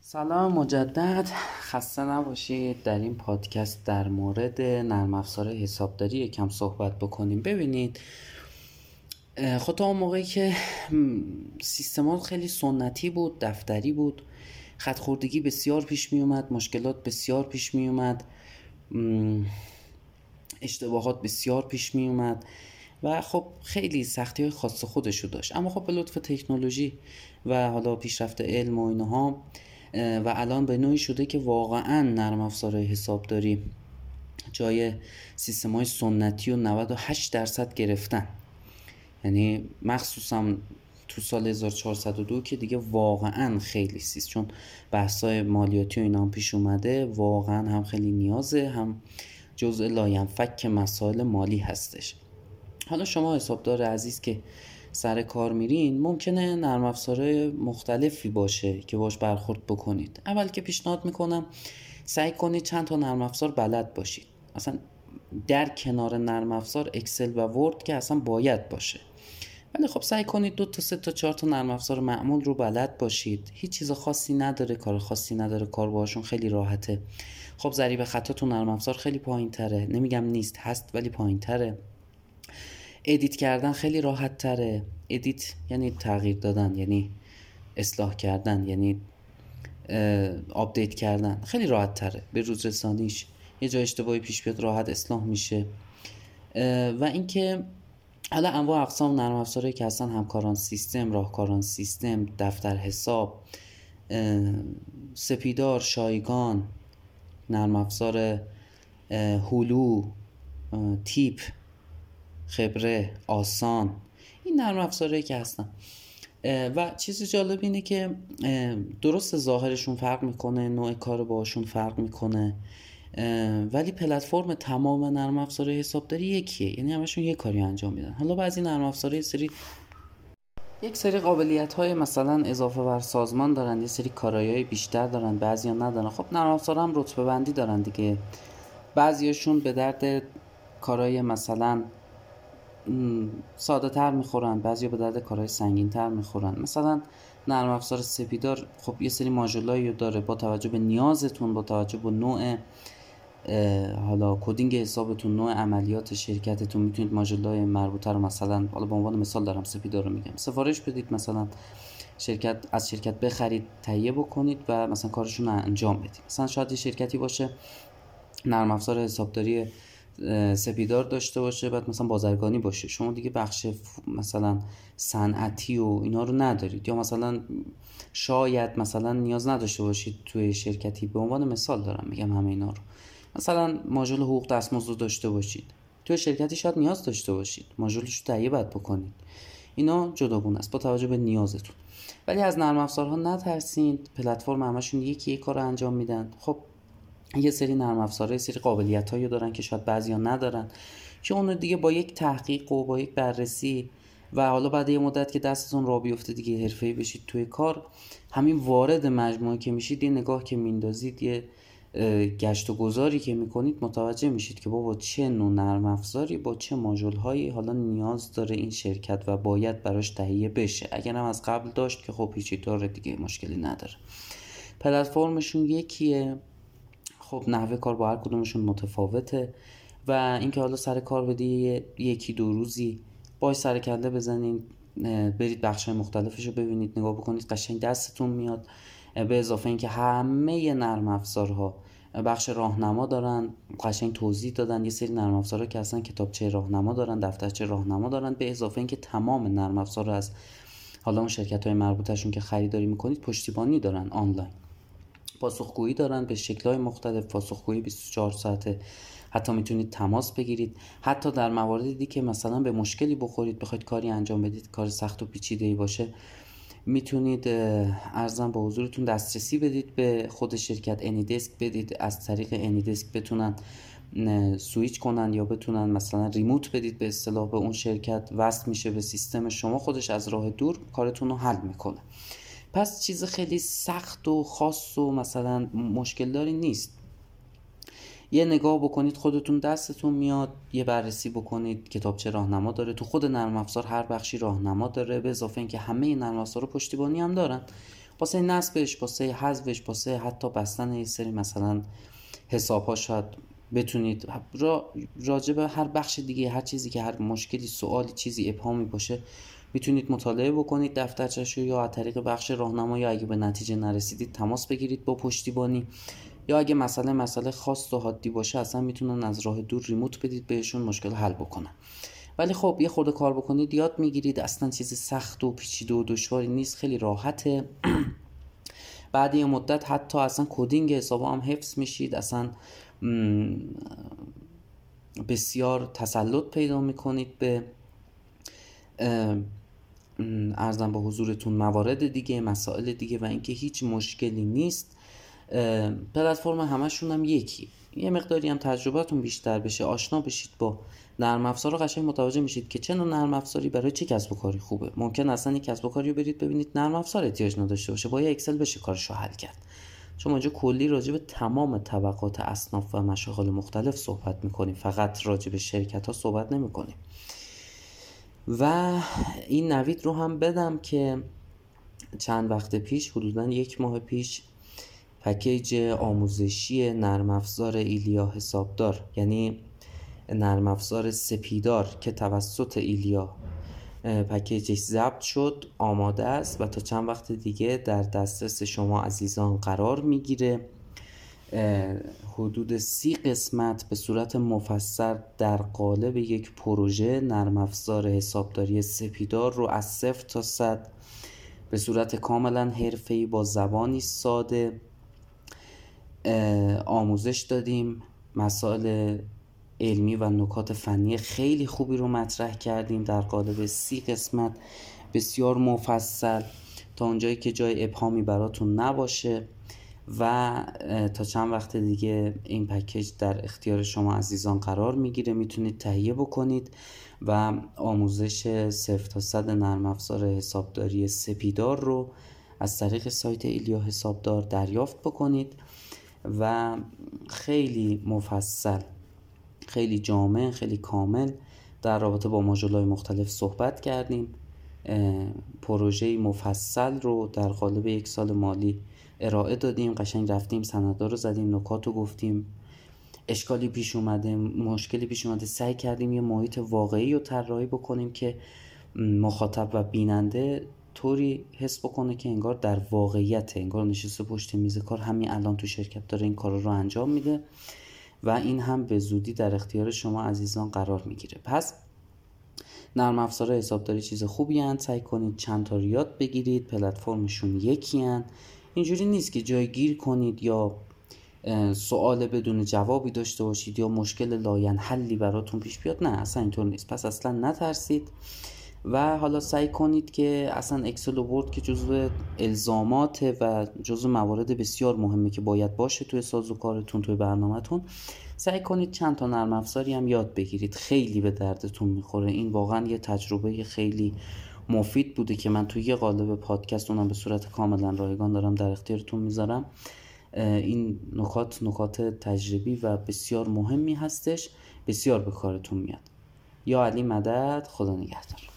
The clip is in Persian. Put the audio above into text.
سلام مجدد، خسته نباشید. در این پادکست در مورد نرم افزار حسابداری یکم صحبت بکنیم. ببینید، خب تا اون موقعی که سیستمات خیلی سنتی بود، دفتری بود، خط‌خوردگی بسیار پیش می اومد، مشکلات بسیار پیش می اومد، اشتباهات بسیار پیش می اومد و خب خیلی سختی‌های خاص خودشو داشت. اما خب به لطف تکنولوژی و حالا پیشرفت علم و اینها و الان به نوعی شده که واقعا نرم افزارهای حسابداری جای سیستم‌های سنتی و 98% گرفتن. یعنی مخصوصا تو سال 1402 که دیگه واقعا خیلی سیست، چون بحث‌های مالیاتی و اینا هم پیش اومده، واقعا هم خیلی نیازه، هم جزء لاینفک مسائل مالی هستش. حالا شما حسابدار عزیز که سر کار میرین، ممکنه نرم افزارهای مختلفی باشه که باش برخورد بکنید. اول که پیشنهاد میکنم سعی کنید چند تا نرم افزار بلد باشید. اصلا در کنار نرم افزار اکسل و ورد که اصلا باید باشه، ولی خب سعی کنید 2 تا 3 تا 4 تا نرم افزار معمول رو بلد باشید. هیچ چیز خاصی نداره، کار خاصی نداره، کار باهاشون خیلی راحته. خب ضریب خطا تو نرم افزار خیلی پایین‌تره، نمیگم نیست، هست ولی پایین‌تره. ادیت کردن خیلی راحت تره. ادیت یعنی تغییر دادن، یعنی اصلاح کردن، یعنی آپدیت کردن، خیلی راحت تره. به روز رسانیش یه جای اشتباهی پیش بیاد راحت اصلاح میشه. و اینکه حالا انواع اقسام نرم افزارهایی که هستن، همکاران سیستم، راهکاران سیستم، دفتر حساب، سپیدار، شایگان، نرم افزار هولو، تیپ، خبره، آسان، این نرم افزارهایی که هستن. و چیز جالب اینه که درست ظاهرشون فرق میکنه، نوع کار باشون فرق میکنه، ولی پلتفرم تمام نرم افزارهای حسابداری یکیه، یعنی همشون یک کاری انجام میدن. حالا بعضی نرم افزارها یک سری قابلیت های مثلا اضافه بر سازمان دارن، یه سری کارایی بیشتر دارن، بعضیا ندارن. خب نرم افزارها هم رتبه بندی دارن دیگه. بعضیاشون به درد کارای مثلا ساده تر میخورن، بعضیا به درد کارهای سنگین تر میخورن. مثلا نرم افزار سپیدار خب یه سری ماژولایی رو داره، با توجه به نیازتون، با توجه به نوع حالا کدینگ حسابتون، نوع عملیات شرکتتون، میتونید ماژولای مربوطه رو مثلا، حالا به عنوان مثال دارم سپیدار رو میگم، سفارش بدید، مثلا از شرکت بخرید، تهیه بکنید و مثلا کارشون رو انجام بدید. مثلا شاید یه شرکتی باشه نرم افزار حسابداری سپیدار داشته باشه، بعد مثلا بازرگانی باشه، شما دیگه بخش مثلا صنعتی و اینا رو ندارید، یا مثلا شاید مثلا نیاز نداشته باشید توی شرکتی، به عنوان مثال دارم میگم همه اینا رو. مثلا ماژول حقوق دستمزد رو داشته باشید، توی شرکتی شاید نیاز داشته باشید، ماژولش رو تهیه باید بکنید. اینا جداگونه است با توجه به نیازتون. ولی از نرم افزارها نترسید، پلتفرم همشون یک کار انجام میدن. خب یه سری نرم افزارها یه سری قابلیتایی دارن که شاید بعضیا ندارن، که اون دیگه با یک تحقیق و با یک بررسی و حالا بعد یه مدت که دستتون راه بیفته دیگه، حرفه‌ای بشید توی کار، همین وارد مجموعه که میشید، یه نگاه که میندازید، یه گشت و گذاری که میکنید، متوجه میشید که بابا چه نوع نرم افزاری با چه ماژول‌هایی حالا نیاز داره این شرکت و باید براش تهیه بشه. اگر هم از قبل داشت که خب هیچی داره دیگه، مشکلی نداره. پلتفرمشون یکیه. خب نحوه کار با هر کدومشون متفاوته و اینکه حالا سر کار بدی یکی دو روزی باش سر کله بزنید، برید بخش‌های مختلفش رو ببینید، نگاه بکنید، قشنگ دستتون میاد. به اضافه اینکه همه نرم افزارها بخش راهنما دارن، قشنگ توضیح دادن. یه سری نرم افزارها که اصلا کتابچه راهنما دارن، دفترچه راهنما دارن. به اضافه اینکه تمام نرم افزارها از حالا اون شرکت‌های مربوطه‌شون که خریداری میکنید پشتیبانی دارن، آنلاین پاسخگویی دارن به شکل‌های مختلف، پاسخگویی 24 ساعته، حتی میتونید تماس بگیرید. حتی در مواردی که مثلا به مشکلی بخورید، بخواید کاری انجام بدید، کار سخت و پیچیده‌ای باشه، میتونید ارزم با حضورتون دسترسی بدید به خود شرکت، انیدسک بدید، از طریق انیدسک بتونن سویچ کنن یا بتونن مثلا ریموت بدید به اصطلاح به اون شرکت، وصل میشه به سیستم شما، خودش از راه دور کارتون رو حل میکنه. پس چیز خیلی سخت و خاص و مثلا مشکل داری نیست. یه نگاه بکنید خودتون دستتون میاد، یه بررسی بکنید. کتابچه راهنما داره، تو خود نرم افزار هر بخشی راهنما داره، به اضافه اینکه همه نرم افزارها پشتیبانی هم دارن. واسه نصبش، واسه حذفش، واسه حتی بستن یه سری مثلا حساب‌ها شاید بتونید راجع به هر بخش دیگه، هر چیزی که هر مشکلی، سوالی، چیزی ابهامی باشه میتونید مطالعه بکنید دفترچه‌شو، یا از طریق بخش راهنما، یا اگه به نتیجه نرسیدید تماس بگیرید با پشتیبانی، یا اگه مسئله خاص و حادی باشه اصلا میتونن از راه دور ریموت بدید بهشون مشکل حل بکنن. ولی خب یه خورده کار بکنید یاد میگیرید، اصلا چیز سخت و پیچیده و دشواری نیست، خیلی راحته. بعد یه مدت حتی اصلا کدینگ حسابا هم حفظ میشید، اصلا بسیار تسلط پیدا میکنید به عرضم به حضورتون موارد دیگه، مسائل دیگه، و اینکه هیچ مشکلی نیست. پلتفرم همشون هم یکی، یه مقداری هم تجربهتون بیشتر بشه، آشنا بشید با نرم افزار رو، قشنگ متوجه میشید که چه نوع نرم افزاری برای چه کسب و کاری خوبه. ممکن اصلا یک کسب و کاری رو برید ببینید نرم افزار احتیاج نداشته باشه، با یه اکسل بشه کارشو حل کرد. چون ما اینجا کلی راجع به تمام طبقات اصناف و مشاغل مختلف صحبت میکنیم، فقط راجع به شرکت ها صحبت نمیکنیم. و این نوید رو هم بدم که چند وقت پیش، حدوداً 1 ماه پیش، پکیج آموزشی نرم افزار ایلیا حسابدار، یعنی نرم افزار سپیدار که توسط ایلیا پکیجش ضبط شد، آماده است و تا چند وقت دیگه در دسترس شما عزیزان قرار میگیره. حدود 30 قسمت به صورت مفصل در قالب یک پروژه نرم افزار حسابداری سپیدار رو از 0 تا 100 به صورت کاملا حرفه‌ای با زبانی ساده آموزش دادیم. مسائل علمی و نکات فنی خیلی خوبی رو مطرح کردیم در قالب 30 قسمت بسیار مفصل، تا اونجایی که جای ابهامی براتون نباشه. و تا چند وقت دیگه این پکیج در اختیار شما عزیزان قرار میگیره، میتونید تهیه بکنید و آموزش 0 تا 100 نرم افزار حسابداری سپیدار رو از طریق سایت ایلیا حسابدار دریافت بکنید. و خیلی مفصل، خیلی جامع، خیلی کامل در رابطه با ماژول‌های مختلف صحبت کردیم. پروژه مفصل رو در قالب 1 سال مالی ارائه دادیم، قشنگ رفتیم سندا رو زدیم، نکات رو گفتیم، اشکالی پیش اومده، مشکلی پیش اومده، سعی کردیم یه محیط واقعی رو طراحی بکنیم که مخاطب و بیننده طوری حس بکنه که انگار در واقعیت، انگار نشسته پشت میز کار، همین الان تو شرکت داره این کار رو انجام میده. و این هم به زودی در اختیار شما عزیزان قرار میگیره. پس نرم افزار حسابداری چیز خوبی هست، سعی کنید چند تا یاد بگیرید، پلتفرمشون یکی هست. اینجوری نیست که جای گیر کنید یا سوال بدون جوابی داشته باشید یا مشکل لاینحلی براتون پیش بیاد، نه اصلا اینطور نیست. پس اصلا نترسید و حالا سعی کنید که اصلا اکسل و ورد که جزو الزامات و جزو موارد بسیار مهمه که باید باشه توی سازوکارتون، توی برنامه‌تون، سعی کنید چند تا نرم افزاری هم یاد بگیرید، خیلی به دردتون میخوره. این واقعا یه تجربه خیلی مفید بوده که من توی یه قالب پادکست اونم به صورت کاملا رایگان دارم در اختیارتون میذارم. این نکات تجربی و بسیار مهمی هستش، بسیار به کارتون میاد. یا علی مدد، خدا نگهدار.